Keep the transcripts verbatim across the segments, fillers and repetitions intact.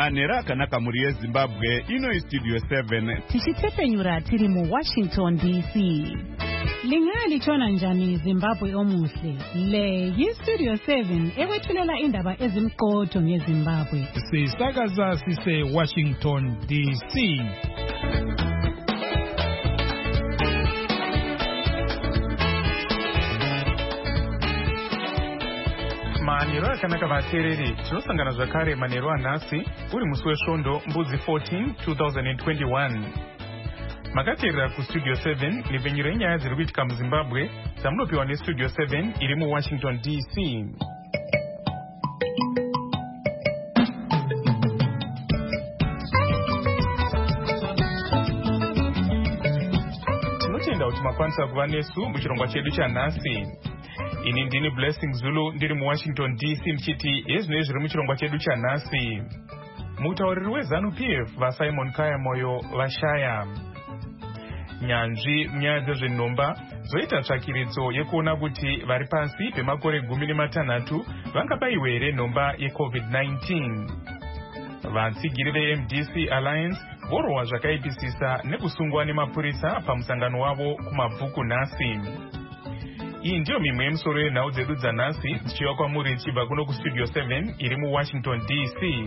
manhero akanaka muri yezimbabwe. Ino istudio seven tichitepenyura tiri mu Washington D C. Lingalitshona njani Zimbabwe omuhle? Le yistudio seven ekwethulela indaba ezimqotho ngeZimbabwe. Sisakaza sise Washington D C. Manhero akanaka vateereri, tinosangana zvakare manhero anhasi uri musi wesvondo mbudzi fourteen twenty twenty-one. Makateerera kustudio seven nepfenyuro yenyaya dziri kuitika muZimbabwe dzamunopiwa nestudio seven iri muWashington D C. Tinotenda kuti makwanisa kuva nesu muchirongwa chedu chanhasi. Ini ndini Blessing Zulu ndiri muWashington D C ndichiti ezvino zviri muchirongwa chedu chanhasi. Mutauriri weZanu P F vaSimon Kaya Moyo vashaya. Nyanzvi munyaya dzezvenhomba dzoita tsvakiridzo yekuona kuti vari pasi pemakore gumi nematanhatu vangabayiwa here nhomba yecovid nineteen. Vatsigiri veM D C Alliance vorohwa zvakaipisisa nekusungwa nemapurisa pamusangano wavo kumabvuku nhasi. Iyi ndiyo mimwe yemusoro yenhau dzedu dzanhasi dzichiva kwamuri chibva kuno kustudio seven iri muWashington D C.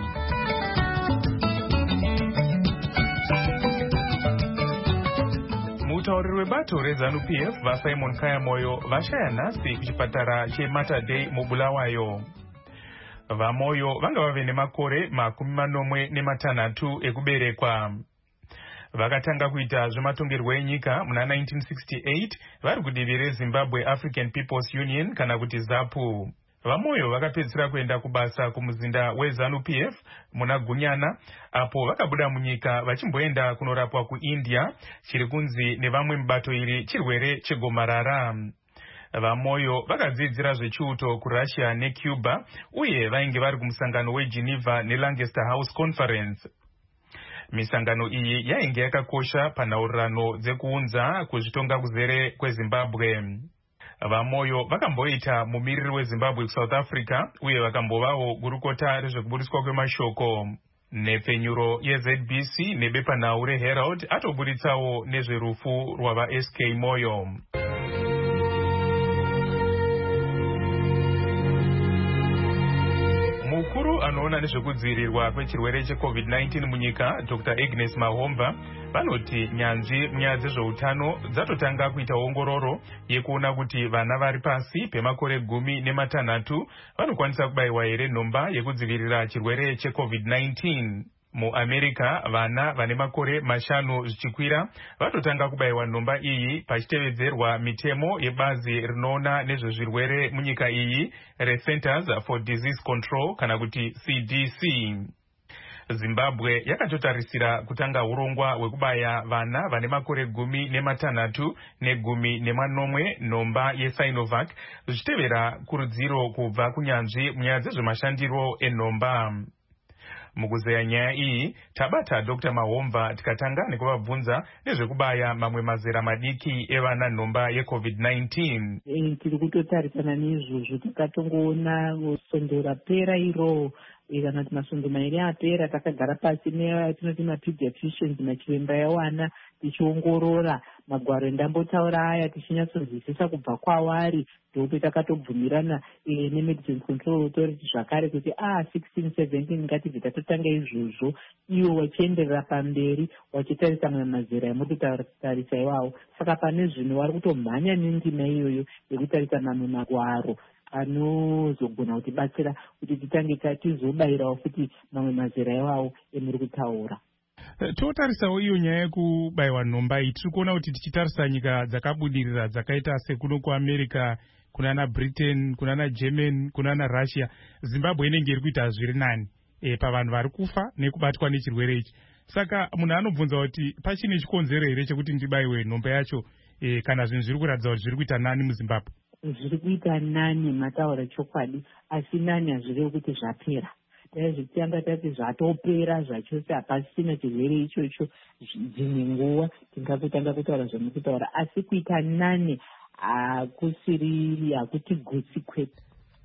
Mutauriri webato reZanu P F vaSimon Kaya Moyo vashaya nhasi kuchipatara cheMater Dei muBulawayo. VaMoyo vanga vave nemakore makumi manomwe nematanhatu ekuberekwa. Vakatanga kuita zvematongerwo enyika muna nineteen sixty-eight vari kudivi reZimbabwe African People's Union kana kuti ZAPU. VaMoyo vakapedzisira kuenda kubasa kumuzinda weZanu P F muna Gunyana, apo vakabuda munyika vachimboenda kunorapwa kuIndia chiri kunzi nevamwe mubato iri chirwere chegomarara. VaMoyo vakadzidzira zvechiuto kuRussia neCuba uye vainge vari kumusangano weGeneva neLancaster House Conference. Misangano iyi yainge yakakosha panhaurirano dzekuunza kuzvitonga kuzere kweZimbabwe. VaMoyo vakamboita mumiriri weZimbabwe kuSouth Africa uye vakambovawo gurukota rezvekubudiswa kwemashoko. Nepfenyuro yeZ B C nebepanhau reHerald atoburitsawo nezverufu rwavaS K Moyo. Mukuru anoona nezvekudzivirirwa kwechirwere checovid nineteen munyika Doctor Agnes Mahomba vanoti nyanzvi munyaya dzezveutano dzatotanga kuita ongororo yekuona kuti vana vari pasi pemakore gumi nematanhatu vanokwanisa kubayiwa here nhomba yekudzivirira chirwere checovid nineteen. MuAmerica vana vane makore mashanu zvichikwira vatotanga kubayiwa nhomba iyi pachitevedzerwa mitemo yebazi rinoona nezvezvirwere munyika iyi reCenters for Disease Control kana kuti C D C. Zimbabwe yakatotarisira kutanga urongwa hwekubaya vana vane makore gumi nematanhatu negumi nemanomwe nhomba yeSinovac zvichitevera kurudziro kubva kunyanzvi munyaya dzezvemashandiro enhomba. Mukuzeya nyaya iyi tabata Doctor Mahomba tikatanga nekuvabvunza nezvekubaya mamwe mazera madiki evana nhomba yecovid nineteen. E, tiri kutotarisana neizvozvo takatongoona sondo rapera iro kana kuti masondo mairi apera takagara pasi netinoti mapediatricians machiremba yawana tichiongorora magwaro endambotaura aya tichinyatsonzwisisa kubva kwavari ndope takatobvumirana e, neMedicines Control Authority zvakare kuti a sixteen seventeen ngatibve tatotanga izvozvo iwo wachienderera pamberi wachitarisa mamwe mazera emutotarisa iwawo. Saka pane zvino vari kutomhanya nendima iyoyo yekutarisa mamwe magwaro anozogona kutibatsira kuti titange tizobayirawo futi mamwe mazera iwawo emuri kutaura. Totarisawo iyo nyaya yekubayiwa nhomba iyi tiri kuona kuti tichitarisa nyika dzakabudirira dzakaita sekuno kuAmerica, kunana Britain, kunana Germany, kunana Russia, Zimbabwe inenge iri kuita zviri nani e, pavanhu vari kufa nekubatwa nechirwere ichi. Saka munhu anobvunza kuti pachine chikonzero here chekuti ndibayiwe nhomba yacho e, kana zvinhu zviri kuratidza kuti zviri kuita nani muZimbabwe? Zviri kuita nani mataura chokwadi, asi nani hazvirevi kuti zvapera. Dai zvichitanga tati zvatopera zvachose hapasina chirwere ichocho dzimwe nguva tingakutanga kutaura zvamukutaura, asi kuita nani hakusiri hakuti gutsi kwete.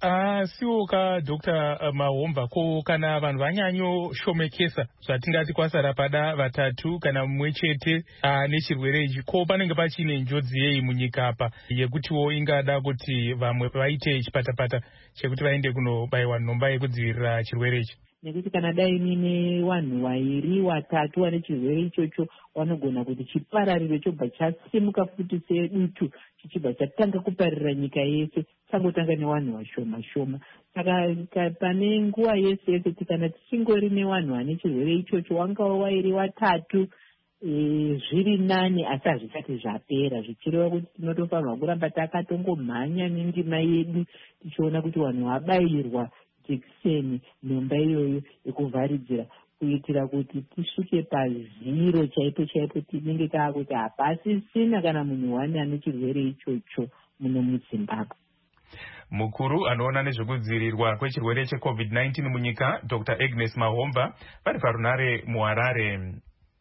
Ah, siwo ka Doctor Mahomba ko kana vanhu vanyanyoshomekesa zvatingati kwasara pada vatatu kana mumwe chete uh, nechirwere ichi ko panenge pachine njodzi yei munyika apa yekutiwo ingada kuti vamwe vaite chipatapata chekuti vaende kunobayiwa nhomba yekudzivirira chirwere ichi? Nekuti kana dai nine vanhu vairi watatu vane chirwere ichocho vanogona kuti chiparariro chobva chasimuka futi sedutu chichibva chatanga kuparira nyika yese changotanga nevanhu vashoma shoma. Saka pane nguva yese yese kana tichingori nevanhu vane chirwere ichocho wangava vairi watatu e, zviri nani asi hazvisati zvapera, zvichireva kuti tinotofanirwa kuramba takatongomhanya nendima yedu tichiona kuti vanhu vabayirwa jekiseni nhomba iyoyo yekuvharidzira kuitira kuti tisvike paziro chaipo chaipo tinenge taakuti hapasisina kana munhu wani ane chirwere ichocho muno muZimbabwe. Mukuru anoona nezvekudzivirirwa kwechirwere checovid nineteen munyika Doctor Agnes Mahomba vari parunare muHarare.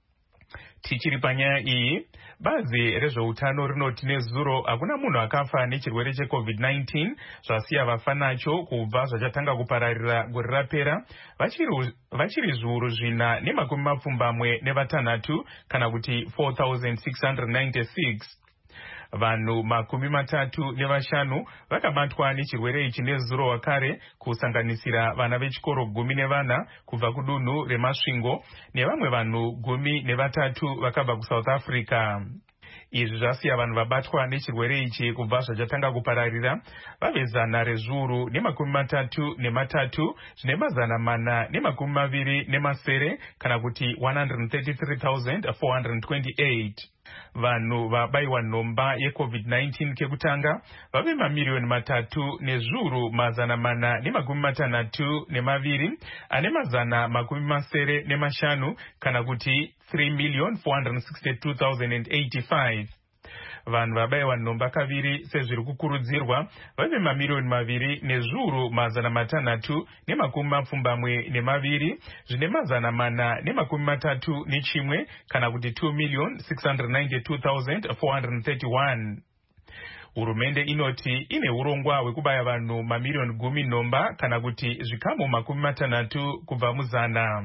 Tichiri panyaya iyi, bazi rezveutano rinoti nezuro hakuna munhu akafa nechirwere checovid nineteen zvasiya vafa nacho kubva zvachatanga kupararira gore rapera vachiri zviuru zvina nemakumi mapfumbamwe nevatanhatu kana kuti four thousand six hundred ninety-six. Vanhu makumi matatu nevashanu vakabatwa nechirwere ichi nezuro wakare, kusanganisira vana vechikoro gumi nevana kubva kudunhu reMasvingo nevamwe vanhu gumi nevatatu vakabva kuSouth Africa. Izvi zvasiya vanhu vabatwa nechirwere ichi kubva zvachatanga kupararira vave zana rezviuru nemakumi matatu nematatu zvine mazana mana nemakumi maviri nemasere kana kuti one hundred thirty-three thousand four hundred twenty-eight. Vanhu vabayiwa nhomba yecovid nineteen kekutanga vave mamiriyoni matatu nezviuru mazana mana nemakumi matanhatu nemaviri ane mazana makumi masere nemashanu kana kuti three million four hundred sixty-two thousand eighty-five. Vanhu vabayiwa nhomba kaviri sezviri kukurudzirwa vave mamiriyoni maviri nezviuru mazana matanhatu nemakumi mapfumbamwe nemaviri zvine mazana mana nemakumi matatu nechimwe kana kuti two million six hundred ninety-two thousand four hundred thirty-one. Hurumende inoti ine urongwa hwekubaya vanhu mamiriyoni gumi nhomba kana kuti zvikamu makumi matanhatu kubva muzana.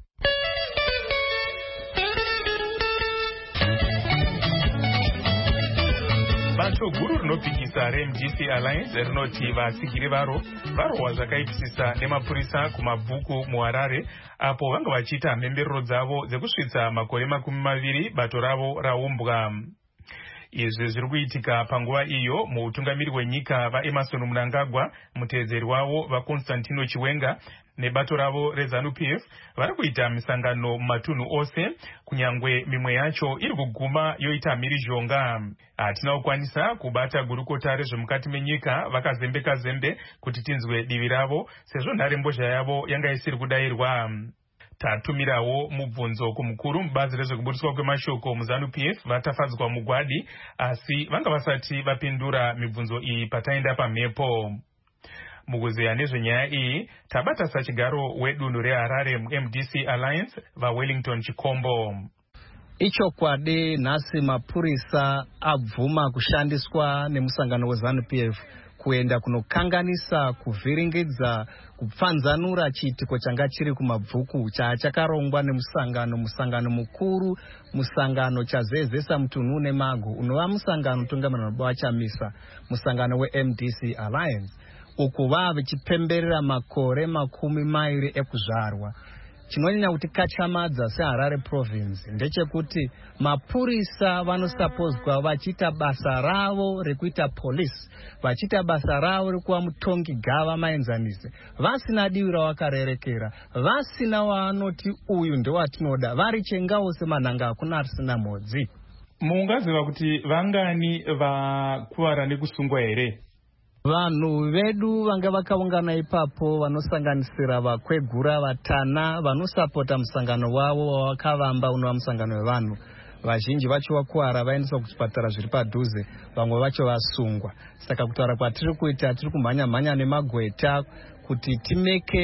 Bato guru rinopikisa reM D C Alliance rinoti vasigiri varo varohwa zvakaipisisa nemapurisa kumabvuku muHarare apo vanga vachiita mhemberero dzavo dzekusvitsa makore makumi maviri bato ravo raumbwa. Izvi zviri kuitika panguva iyo muutungamiri hwenyika vaEmerson Mnangagwa, muteedzeri wavo vaConstantino Chiwenga nebato ravo reZANU P F vari kuita misangano mumatunhu ose, kunyangwe mimwe yacho iri kuguma yoita mhirizhonga. Hatina kukwanisa kubata gurukota rezvemukati menyika vakazembeka zembe kuti tinzwe divi ravo sezvo nharembozha yavo yanga isiri kudayirwa. Tatumirawo mubvunzo kumukuru mubazi rezvekubudiswa kwemashoko muZANU P F vatafadzwa mugwadi, asi vanga vasati vapindura mibvunzo iyi pataenda pamhepo. Mukuzeya nezvenyaya iyi tabata sachigaro wedunhu reHarare muM D C Alliance vaWellington Chikombo. Ichokwadi nhasi mapurisa abvuma kushandiswa nemusangano weZANU P F kuenda kunokanganisa, kuvhiringidza, kupfanzanura chiitiko changa chiri kumabvuku chachakarongwa nemusangano musangano mukuru, musangano chazezesa mutunhu nemago unova musangano tungamirwa wachamisa, musangano weM D C Alliance, uku vava vachipemberera makore makumi mairi ekuzvarwa. Chinonyanya kuti kachamadza seHarare province ndechekuti mapurisa vanosapozwa vachiita basa ravo rekuita police, vachiita basa ravo rekuva mutongi gava maenzanise, vasina divi ravakarerekera, vasina waanoti uyu ndewatinoda, vari chengawo semanhanga hakuna risina modzi. Mungaziva kuti vangani vakuvara nekusungwa here? Vanhu vedu vanga vakaungana ipapo vanosanganisira vakwegura vatana vanosapota musangano wavo wavakavamba unova musangano wevanhu. Vazhinji vacho vakuwara vaendeswa kuchipatara zviri padhuze, vamwe vacho vasungwa. Saka kutaura kwatiri kuita tiri kumhanya mhanya nemagweta kuti timeke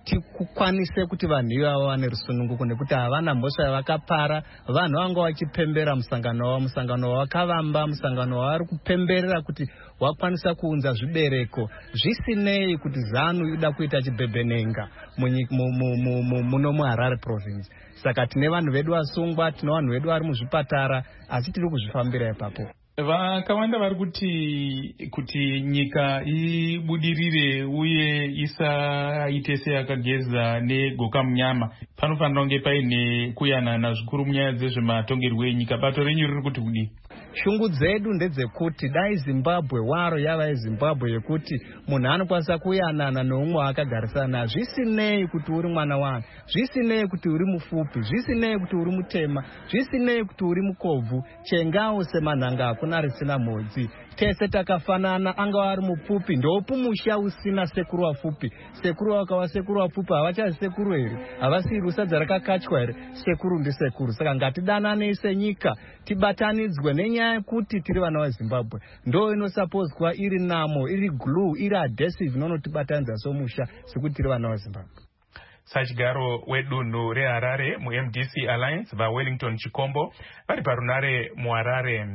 tikukwanise kuti vanhu ivavo vane rusununguko nekuti havana mhosva yavakapara. Vanhu vanga vachipembera musangano wavo, musangano wavakavamba, musangano wavari kupemberera kuti wakwanisa kuunza zvibereko zvisinei kuti ZANU ida kuita chibhebhenenga muno muHarare province. Saka tine vanhu vedu vasungwa, tine vanhu vedu vari muzvipatara, asi tiri kuzvifambira ipapo. Vakawanda vari kuti kuti nyika ibudirire uye isaite seyakageza negoka munyama, panofanira kunge paine kuyanana zvikuru munyaya dzezvematongerwo enyika. Bato renyu riri kuti kudii? Shungu dzedu ndedzekuti dai Zimbabwe waro yava yeZimbabwe yekuti munhu anokwanisa kuyanana neumwe waakagarisana, zvisinei kuti uri mwana wangu, zvisinei kuti uri mupfupi, zvisinei kuti uri mutema, zvisinei kuti uri mukobvu, chengawo semanhanga hakuna risina mhodzi. Tese takafanana, angava ari mupfupi ndopu musha usina sekuru wapfupi. Sekuru wakava sekuru wapfupi havachazi sekuru here, havasiri sadza rakakatywa here, sekuru ndi sekuru. Saka ngatidanane senyika, tibatanidzwe nenyaya yekuti tiri vana vaZimbabwe. Ndo inosapozwa iri namo, iri glue, iri adhesive inonotibatanidza somusha sekuti tiri vana vaZimbabwe. Sachigaro wedunhu reHarare muM D C Alliance vaWellington Chikombo vari parunare muHarare.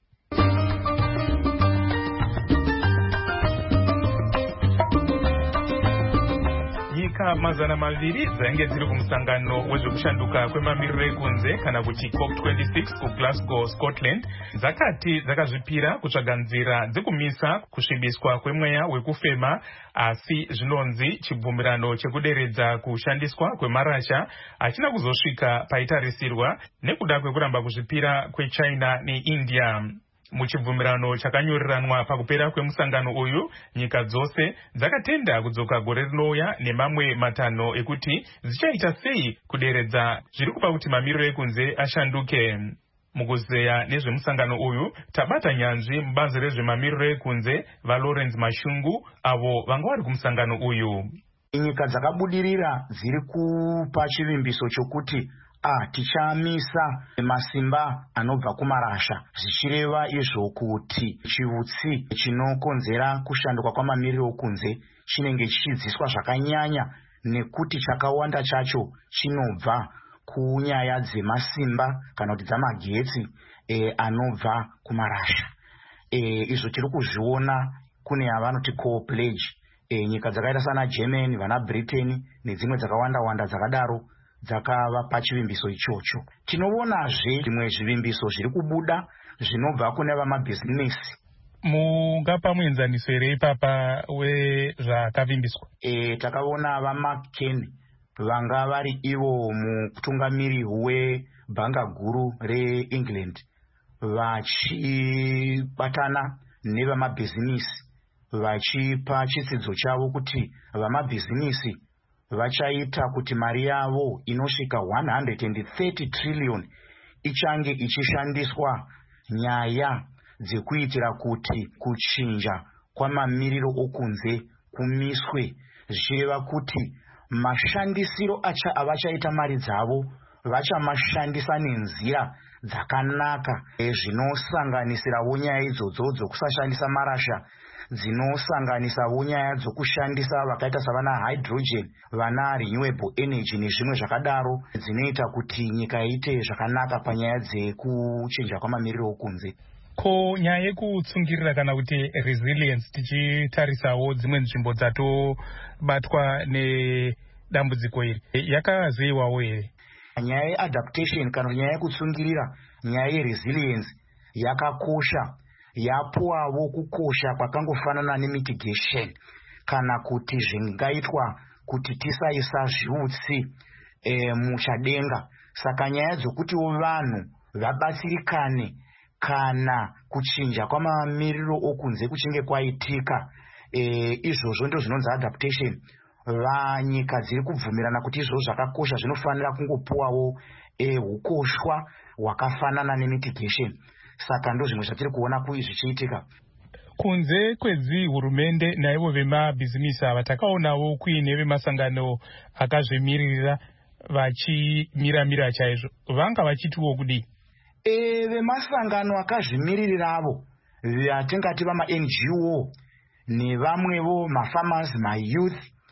Nyika mazana maviri dzainge dziri kumusangano wezvekushanduka kwemamiriro ekunze kana kuti COP twenty-six kuGlasgow, Scotland, dzakati dzakazvipira kutsvaga nzira dzekumisa kusvibiswa kwemweya wekufema, asi zvinonzi chibvumirano chekuderedza kushandiswa kwemarasha hachina kuzosvika paitarisirwa nekuda kwekuramba kuzvipira kweChina neIndia. Muchibvumirano chakanyoriranwa pakupera kwemusangano uyu, nyika dzose dzakatenda kudzoka gore rinouya nemamwe matanho ekuti dzichaita sei kuderedza zviri kupa kuti mamiriro ekunze ashanduke. Mukuzeya nezvemusangano uyu tabata nyanzvi mubazi rezvemamiriro ekunze vaLawrence Mashungu avo vanga vari kumusangano uyu. Nyika dzakabudirira dziri kupa chivimbiso chokuti Ah, tichamisa masimba anobva kumarasha, zvichireva izvo kuti chiutsi chinokonzera kushanduka kwamamiriro okunze chinenge chichidziswa zvakanyanya, nekuti chakawanda chacho chinobva kunyaya dzemasimba kana kuti dzamagetsi e, anobva kumarasha. E, izvo tiri kuzviona kune avanoti co-pledge, e, nyika dzakaita sana Germany, vana Britain nedzimwe dzakawanda wanda dzakadaro dzakava pachivimbiso ichocho. Tinoonazve zvimwe zvivimbiso zviri kubuda zvinobva kune vamabhizinesi. Mungapa muenzaniso here ipapa wezvakavimbiswa? E, takaona vaMcCain vanga vari ivo mutungamiri webhanga guru reEngland vachibatana nevamabhizinesi vachipa chitsidzo chavo kuti vamabhizinesi vachaita kuti mari yavo inosvika one hundred thirty trillion ichange ichishandiswa nyaya dzekuitira kuti kuchinja kwamamiriro okunze kumiswe, zvichireva kuti mashandisiro acha avachaita mari dzavo vachamashandisa nenzira dzakanaka, zvinosanganisirawo nyaya idzodzo dzokusashandisa marasha, dzinosanganisawo nyaya dzokushandisa vakaita savana hydrogen, vana renewable energy nezvimwe zvakadaro, dzinoita kuti nyika iite zvakanaka panyaya dzekuchinja kwamamiriro okunze. Ko nyaya yekutsungirira kana kuti resilience, tichitarisawo dzimwe nzvimbo dzatobatwa nedambudziko iri, yakazeyiwawo here? Nyaya yeadaptation kana nyaya yekutsungirira, nyaya yeresilience yakakosha, yapuwawo kukosha kwakangofanana nemitigation, kana kuti zvingaitwa kuti tisaisa zviutsi e, muchadenga. Saka nyaya dzokutiwo vanhu vabatsirikane kana kuchinja kwamamiriro okunze kuchinge kwaitika, e, izvozvo ndo zvinonzi adaptation. Vanyika dziri kubvumirana kuti izvozvo zvakakosha zvinofanira kungopuwawo e, ukoshwa hwakafanana nemitigation. Saka ndo zvimwe zvatiri kuona kui zvichiitika. Kunze kwedzi hurumende naivo vemabhizinisi ava takaonawo kuine vemasangano akazvimirira vachimiramira chaizvo, vanga vachitiwo kudii? E, vemasangano akazvimiriravo vatingati vama N G O nevamwevo mafarmers, mayouth,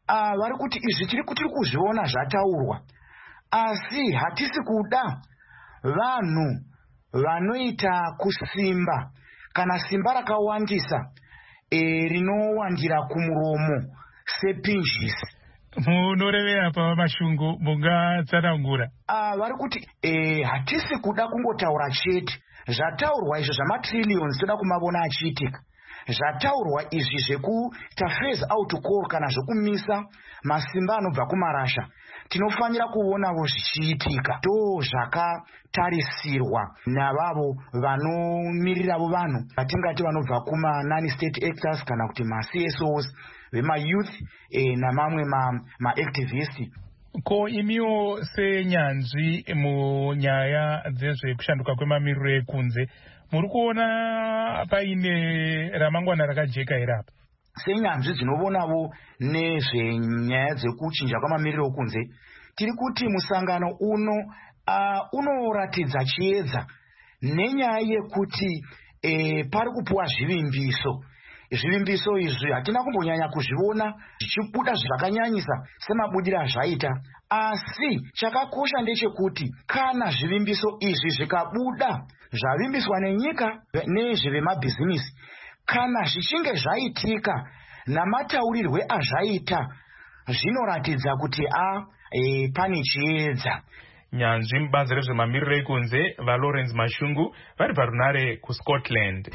uh, vari kuti izvi tiri tiri kuzviona zvataurwa, asi hatisi kuda vanhu vanoita kusimba kana simba rakawandisa e, rinowandira kumuromo sepinjisi. Munorevera pa mashungu mungatsanangura. Ah, vari kuti e, hatisi kuda kungotaura chete. Zvataurwa izvo zvamatrillions toda kumavona achiitika. Zvataurwa izvi zvekuita phase out call kana zvekumisa masimba anobva kumarasha. Tinofanira kuonawo zvichiitika. To zvakatarisirwa navavo vanomiriravo vanhu vatingati vanobva kuma non state actors kana kuti ma C S Os vema youth eh, namamwe ma, ma activists. Ko imiwo senyanzvi munyaya dzezvekushanduka kwemamiriro ekunze, muri kuona paine ramangwana rakajeka here apa? Senyanzvi dzinovonawo nezvenyaya dzekuchinja kwamamiriro ekunze, tiri kuti musangano uno uh, unoratidza chiedza nenyaya yekuti eh, pari kupuwa zvivimbiso. Zvivimbiso izvi hatina kumbonyanya kuzviona zvichibuda zvakanyanyisa semabudiro azvaita, asi chakakosha ndechekuti kana zvivimbiso izvi zvikabuda zvavimbiswa nenyika nezvevemabhizinisi, kana zvichinge zvaitika namataurirwe azvaita, zvinoratidza kuti a e, pane chiedza. Nyanzvi mubazi rezvemamiriro ekunze vaLawrence Mashungu vari parunare kuScotland.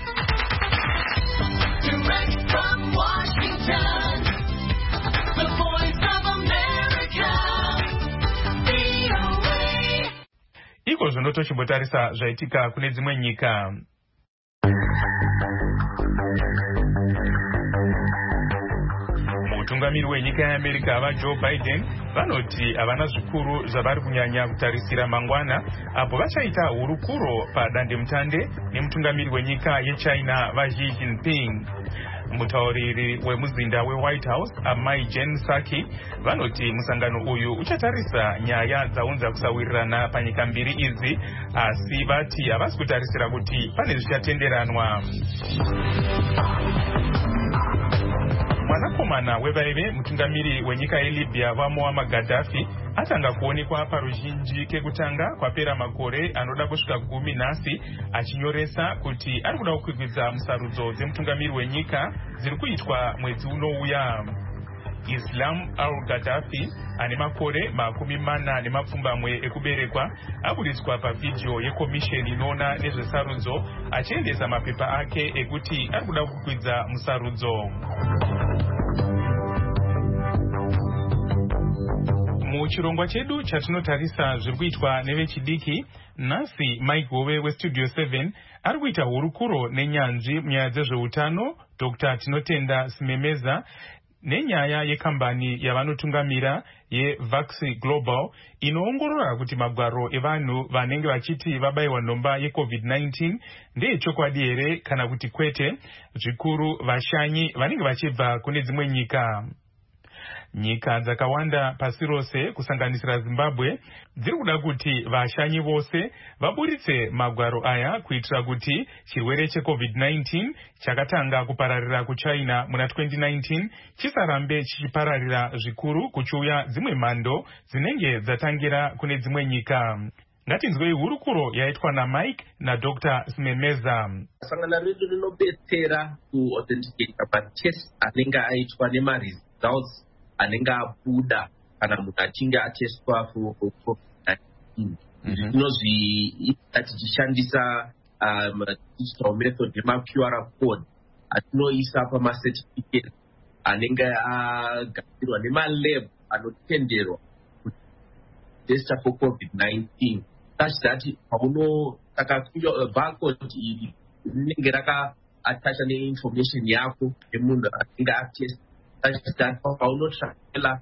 Direct from Washington, the voice of America, V O A. Iko zvinotochimbotarisa zvaitika kune dzimwe nyika. Mutungamiri wenyika yeAmerica vaJoe Biden vanoti havana zvikuru zvavari kunyanya kutarisira mangwana apo vachaita hurukuro padandemutande nemutungamiri wenyika yeChina vaXi Jinping. Mutauriri wemuzinda weWhite House Amai Jen Psaki vanoti musangano uyu uchatarisa nyaya dzaunza kusawirirana panyika mbiri idzi, asi vati havasi kutarisira kuti pane zvichatenderanwa. Mwanakomana wevaive mutungamiri wenyika yeLibya vaMuammar Gaddafi atanga kuonekwa paruzhinji kekutanga kwapera makore anoda kusvika gumi nhasi achinyoresa kuti ari kuda kukwikwidza musarudzo dzemutungamiri wenyika dziri kuitwa mwedzi unouya. Islam al-Gaddafi ane makore makumi mana nemapfumbamwe ekuberekwa abudiswa pavhidhiyo yekomisheni inoona nezvesarudzo achiendesa mapepa ake ekuti ari kuda kukwidza musarudzo. Muchirongwa chedu chatinotarisa zviri kuitwa nevechidiki, nhasi Mike Hove weStudio seven ari kuita hurukuro nenyanzvi munyaya dzezveutano Doctor Tinotenda Simemeza nenyaya yekambani yavanotungamira yeVaxi Global inoongorora kuti magwaro evanhu vanenge vachiti vabayiwa nhomba yeCovid nineteen ndeyechokwadi here kana kuti kwete, zvikuru vashanyi vanenge vachibva kune dzimwe nyika. Nyika dzakawanda pasi rose kusanganisira Zimbabwe dziri kuda kuti vashanyi vose vaburitse magwaro aya kuitira kuti chirwere cheCovid nineteen chakatanga kupararira kuChina muna twenty nineteen chisarambe chichipararira zvikuru kuchiuya dzimwe mhando dzinenge dzatangira kune dzimwe nyika. Ngatinzwei hurukuro yaitwa naMike naDoctor Simemeza. Sangano redu rinobetsera kuauthenticate matest anenge aitwa nemaresults anenge abuda kana munhu achinge atestwa for COVID nineteen. Inozvi tichishandisa um, digital method yemaQ R code atinoisa pamacertificate anenge agadzirwa nemalab anotenderwa kutesta for COVID nineteen, such that pauno saka barcode iri rinenge rakaatacha neinformation yako yemunhu anenge atesta, such that paunotrackela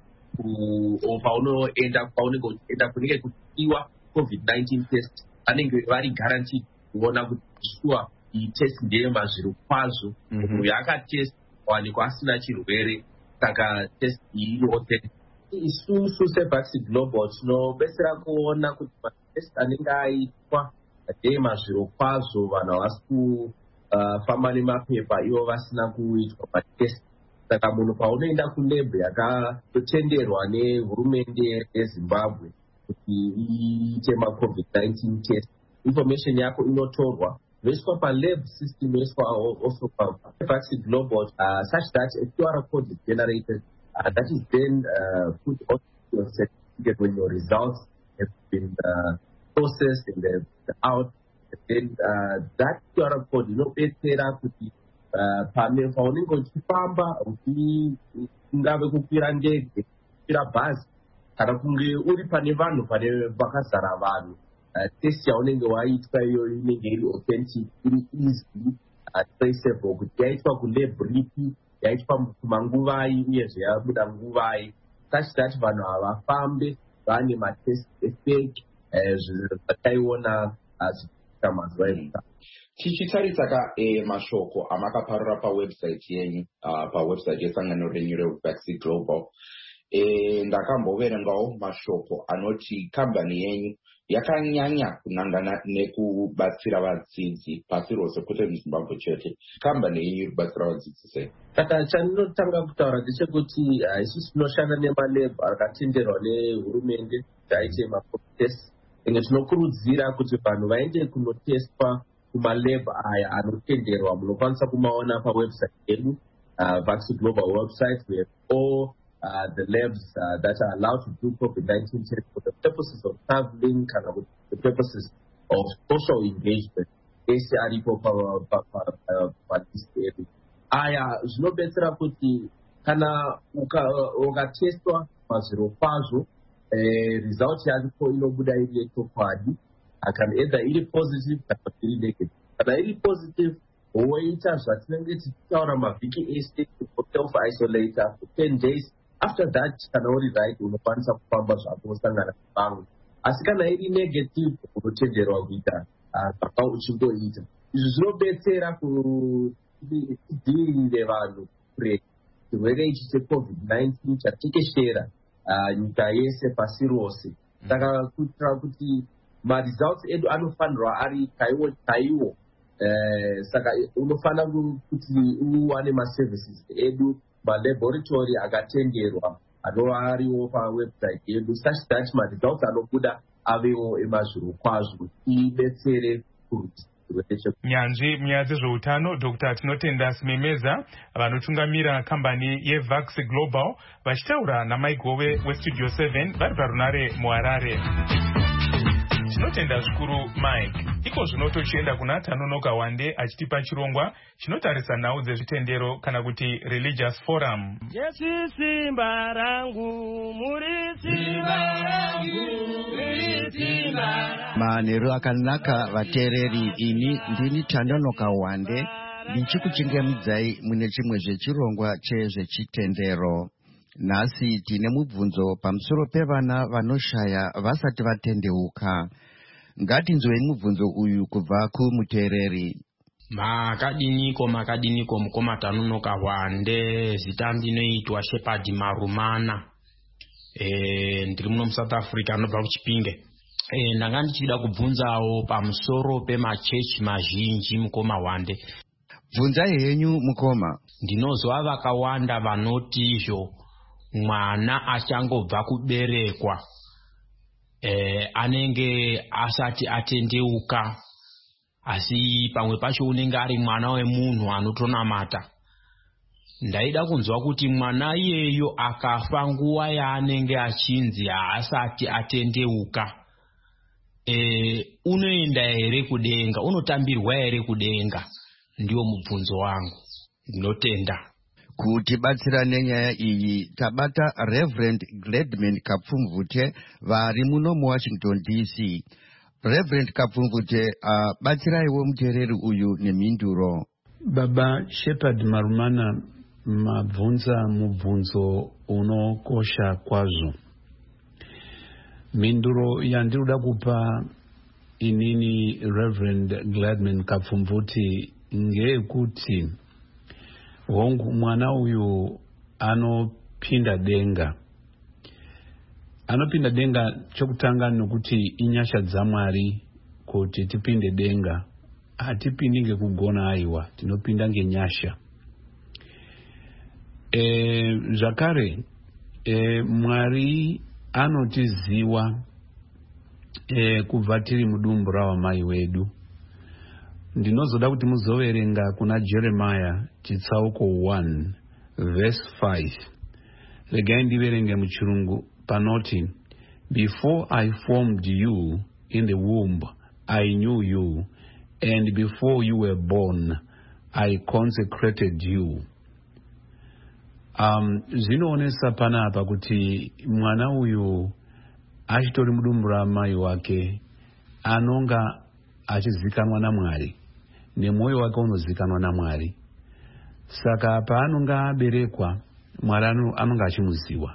paunoenda paunenge uchienda kunenge kuchiwa COVID nineteen test vanenge vari guaranteed kuona kuti sure iyi test ndeyemazviro kwazvo munhu yakatest wanikwa asina chirwere, saka test iyi inote. Isusu seVaxi Global tinobetsera kuona kuti matest anenge aitwa ndeyemazviro kwazvo, vanhu havasi kufamba nemapepa ivo vasina kuitwa matest. saka munhu paunoenda kulab yakatotenderwa nehurumende yezimbabwe kuti iite macovid nineteen test, information yako inotorwa yoiswa palab system, yoiswa also pavaccine global, uh, such that a Q R code is generated, uh, that is then uh, put on your certificate when your results have been uh, processed and they're out. And then uh, that Q R code inobetsera kuti pane paunenge uchifamba ungave kukwira ndege, kukwira bhazi, kana kunge uri pane vanhu pane pakazara vanhu, test yaunenge waitwa iyoyo inenge iri authentic, iri easy traceable, kuti yaitwa kulab ripi, yaitwa kumanguvai uyezve yabuda nguvai, such that vanhu havafambe vane matest efake zvataiona zvichiita mazuva emuta. Tichitarisa ka e mashoko amakaparura pawebsite yenyu, uh, pawebsite yesangano renyu revaccine global, e ndakamboverengawo mashoko anoti kambani yenyu yakanyanya kunangana nekubatsira vadzidzi pasi rose, kwete muZimbabwe chete. Kambani yenyu iri kubatsira vadzidzi sei? Saka chandinotanga kutaura ndechekuti isusu tinoshanda nemalab akatenderwa nehurumende kuti aite matest, ende tinokurudzira kuti vanhu vaende kunotestwa kumalab aya anotenderwa. Munokwanisa kumaona pawebsite yedu, uh, Vaccine Global website. We have all uh, the labs uh, that are allowed to do COVID nineteen tests for the purposes of traveling, kind of the purposes of social engagement. Ese aripo participate. Aya zvinobetsera kuti kana ukatestwa mazviro kwazvo, eh, result yako inobuda iri yechokwadi, can either iri positive kana iri negative. Kana iri positive, woita zvatinenge tichitaura mavhiki ese self isolate for ten days. After that, kana uri right, unokwanisa kufamba zvako usangana nevamwe. Asi kana iri negative, unotenderwa kuita baba uchingoita. Izvi zvinobetsera kuti tidzivirire vanhu kure chirwere ichi checovid nineteen chatekeshera nyika yese pasi rose. Saka kuitira kuti ma-results edu anofanirwa ari kaiwo kaiwo, eh, saka unofanira kuti uwane ma-services edu, ma-laboratory akatenderwa anova ariwo pawebsite yedu, such that ma-results anobuda avewo emazviro kwazvo, ibetsere kuti nyanzvi munyaya dzezveutano. Dr Tinotenda Simemeza, vanotungamira kambani yeVax Global, vachitaura namaigove weStudio seven vari parunare muHarare. Tinotenda zvikuru Mike. Iko zvino tochienda kuna Tanonoka Wande achitipa chirongwa chinotarisa nhau dzezvitendero kana kuti religious forum. Jesu simba rangu, muri simba rangu, muri simba rangu. Manheru akanaka vateereri, ini ndini Tanonoka Wande ndichikuchingamidzai mune chimwe zvechirongwa chezvechitendero. Nhasi tine mubvunzo pamusoro pevana vanoshaya vasati vatendeuka. Ngatinzwei mubvunzo uyu kubva kumuteereri. Makadiniko makadiniko mukoma Tanonoka Wande, zita ndinoitwa Shepherd Marumana. Eh ndiri muno muSouth Africa anobva kuChipinge. Eh ndanga ndichida kubvunzawo pamusoro pemachechi mazhinji mukoma Wande. Bvunzai henyu mukoma. Ndinozwa vakawanda vanoti izvo mwana achangobva kuberekwa eh anenge asati atendeuka, asi pamwe pacho unenge ari mwana wemunhu anotonamata. Ndaida kunzwa kuti mwana iyeyo akafa nguva yaanenge achinzi haasati atendeuka, eh unoenda here kudenga, unotambirwa here kudenga? Ndiwo mubvunzo wangu. Ndinotenda. Kutibatsira nenyaya iyi tabata Reverend Gladman Kapfumvute vari muno muWashington D C. Reverend Kapfumvute, uh, batsiraiwo muteereri uyu nemhinduro. Baba Shepherd Marumana, mabvunza mubvunzo unokosha kwazvo. Mhinduro yandiroda kupa inini Reverend Gladman Kapfumvute ngeyekuti hongu mwana uyu anopinda denga. Anopinda denga chokutanga nokuti inyasha dzaMwari kuti tipinde denga. Hatipindi ngekugona aiwa, tinopinda ngenyasha. e, zvakare e, Mwari anotiziwa e, kubva tiri mudumbu rawamai wedu. Ndinozoda kuti muzoverenga kuna Jeremiah chitsauko one verse five. Regai ndiverenge muchirungu panoti, before I formed you in the womb I knew you, and before you were born I consecrated you. Um, zvinoonesa panapa kuti mwana uyu achitori mudumbu ramai wake anonga achizikanwa naMwari, nemwoyo wake unozikanwa naMwari. Saka paanonga aberekwa Mwari anonga achimuziwa.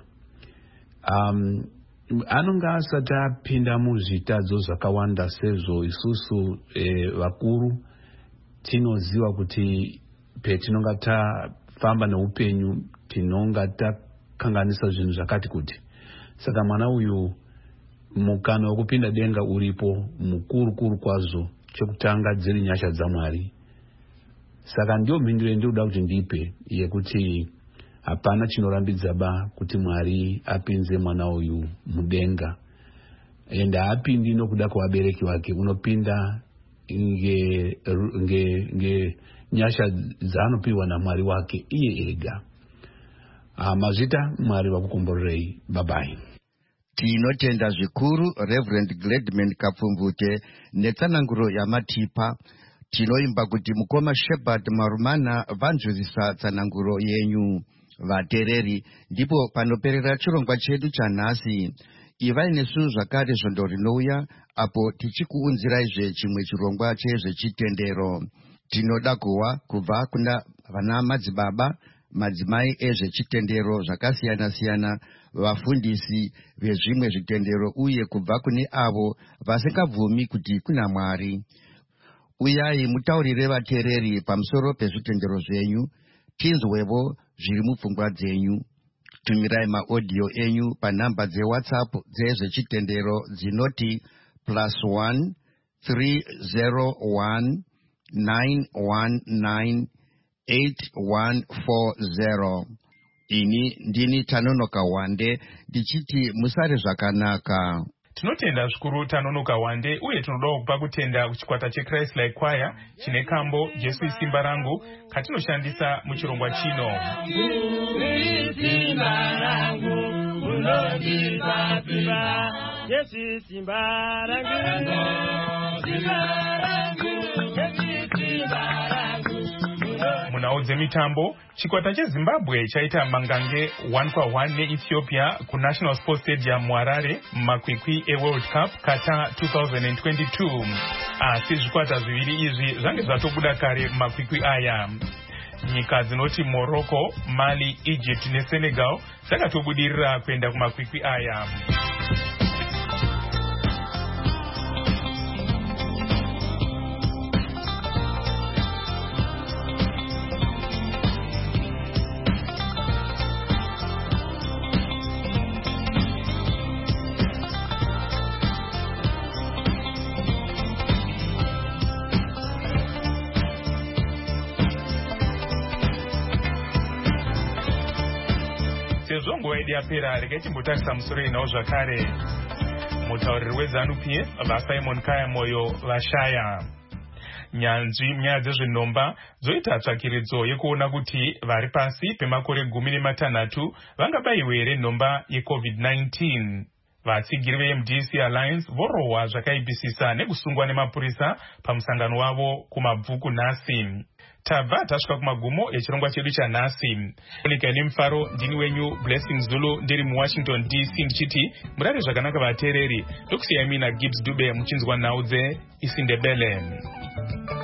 Um, anonga asati apinda muzvitadzo zvakawanda sezvo isusu e, vakuru tinoziva kuti petinonga tafamba neupenyu tinonga takanganisa zvinhu zvakati kuti. Saka mwana uyu mukana wekupinda denga uripo mukuru kuru kwazvo, chekutanga dziri nyasha dzaMwari. Saka ndio mhinduro ndinoda kuti ndipe yekuti hapana chinorambidza ba kuti Mwari apinze mwana uyu mudenga. Enda apindi nokuda kwabereki wake, unopinda nge nge nge nyasha dzanopiwa naMwari wake iye ega. Ah, mazita Mwari vakukomborerei. Bye bye. Tinotenda zvikuru Reverend Gladman Kapfumvute netsananguro yamatipa. Tinoimba kuti mukoma Shepherd Marumana vanzwisisa tsananguro yenyu. Vatereri, ndipo panoperera chirongwa chedu chanhasi. Ivai nesu zvakare zvondo rinouya apo tichikuunziraizve chimwe chirongwa chezvechitendero. Tinoda kuwa kubva kuna vana madzibaba, madzimai ezvechitendero zvakasiyana siyana, vafundisi vezvimwe zvitendero uye kubva kune avo vasingabvumi kuti kuna Mwari. Uyai mutaurire vatereri pamusoro pezvitendero zvenyu, tinzwevo zviri mupfungwa dzenyu. Tumirai maaudio enyu panhamba dzeWhatsApp dzezvechitendero dzinoti plus one three zero one nine one nine eight one four zero. Ini ndini Tanonoka Wande ndichiti musare zvakanaka. Tinotenda zvikuru Tanonoka Wande uye tinoda kupa kutenda kuchikwata cheChrist Like Choir chine kambo Jesu Simba Rangu katinoshandisa muchirongwa chino. Simba rangu unondipa simba, Jesu Simba rangu, Simba rangu, Jesu Simba rangu. Munaudze mitambo, chikwata cheZimbabwe chaita mangange one kwa one neEthiopia ku National Sports Stadium Harare mumakwikwi eWorld Cup Qatar twenty twenty-two. Asi zvikwata zviviri izvi zvange zvatobuda kare mumakwikwi aya. Nyika dzinoti Morocco, Mali, Egypt neSenegal dzakatobudirira kuenda kumakwikwi aya. Sezongo idi apera regai timbotakisa musoro inawo zvakare. Mutauriri weZANU-P F vaSimon Kaya Moyo vashaya. Nyanzvi nyaya dzezvenomba dzoita tsvakiridzo yekuona kuti vari pasi pemakore gumi nematanhatu vangabayiwe here nhomba yeCovid nineteen. Vatsigiri veM D C Alliance vorohwa zvakaipisisa nekusungwa nemapurisa pamusangano wavo kumabvuku nhasi. Tabva tasvika kumagumo echirongwa chedu chanhasi. Kunika nemufaro ndini wenyu Blessing Zulu ndiri muWashington D C ndichiti murare zvakanaka vatereri. Ndokusiyai mina Gibbs Dube muchinzwa nhau dzeIsindebele.